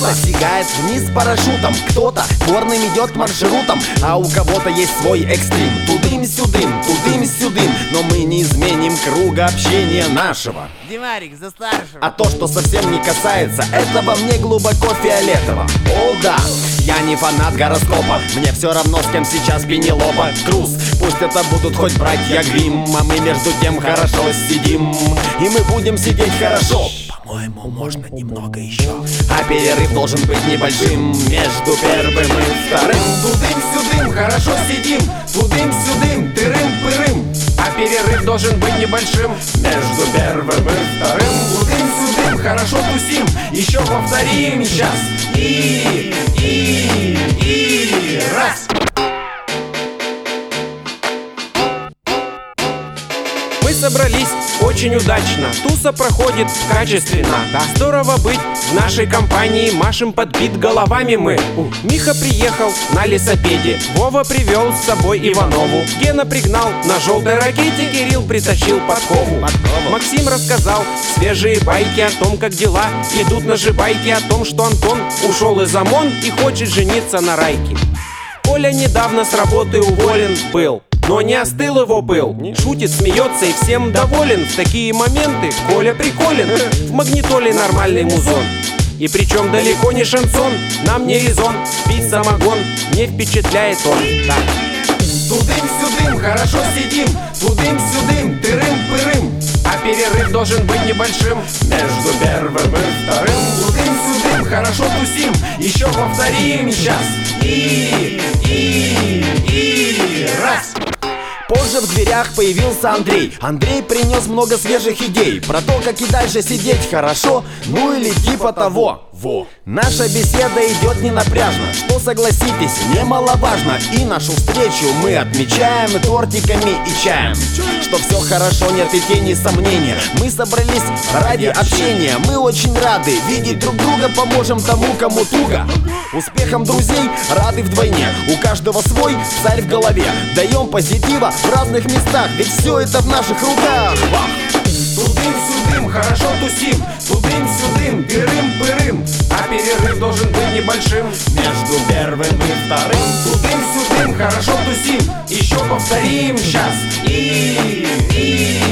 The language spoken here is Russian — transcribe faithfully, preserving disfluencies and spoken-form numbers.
Кто-то сигает вниз с парашютом, кто-то горным идет маршрутом, а у кого-то есть свой экстрим. Тудым-сюдым, тудым-сюдым, но мы не изменим круга общения нашего. Димарик, за старшего. А то, что совсем не касается, этого мне глубоко фиолетово. О да, я не фанат гороскопа, мне все равно, с кем сейчас Пенелопа. Трус, пусть это будут хоть братья Гримм, а мы между тем хорошо сидим, и мы будем сидеть хорошо. По-моему, можно немного еще. А перерыв должен быть небольшим между первым и вторым. Тудым-сюдым, хорошо сидим, тудым-сюдым, тырым-пырым. А перерыв должен быть небольшим между первым и вторым. Тудым-сюдым, хорошо тусим, еще повторим сейчас. И, и, и, раз. Мы собрались очень удачно, туса проходит качественно. Да, здорово быть в нашей компании, машем под бит головами мы. Миха приехал на лесопеде, Вова привел с собой Иванову, Гена пригнал на желтой ракете, Кирилл притащил подкову. Максим рассказал свежие байки о том, как дела идут на жибайке, о том, что Антон ушел из ОМОН и хочет жениться на Райке. Коля недавно с работы уволен был, но не остыл его пыл. Шутит, смеется и всем доволен. В такие моменты Коля приколен. В магнитоле нормальный музон, и причем далеко не шансон. Нам не резон пить самогон, не впечатляет он. Да. Тудым-сюдым, хорошо сидим, тудым-сюдым, тырым-пырым. А перерыв должен быть небольшим между первым и вторым. Тудым-сюдым, хорошо тусим, еще повторим сейчас. И, и, и, раз. Позже в дверях появился Андрей. Андрей принес много свежих идей про то, как и дальше сидеть хорошо, ну или типа того. Во. Наша беседа идет не напряжно, что, согласитесь, немаловажно. И нашу встречу мы отмечаем тортиками и чаем. Что все хорошо, нет и тени сомнения. Мы собрались ради общения. Мы очень рады видеть друг друга, поможем тому, кому туго. Успехам друзей рады вдвойне. У каждого свой царь в голове. Даем позитива в разных местах, ведь все это в наших руках. Тудым-сюдым, хорошо тусим, тудым-сюдым, тырым-пырым. А перерыв должен быть небольшим между первым и вторым. Тудым-сюдым, хорошо тусим, еще повторим сейчас. И, и,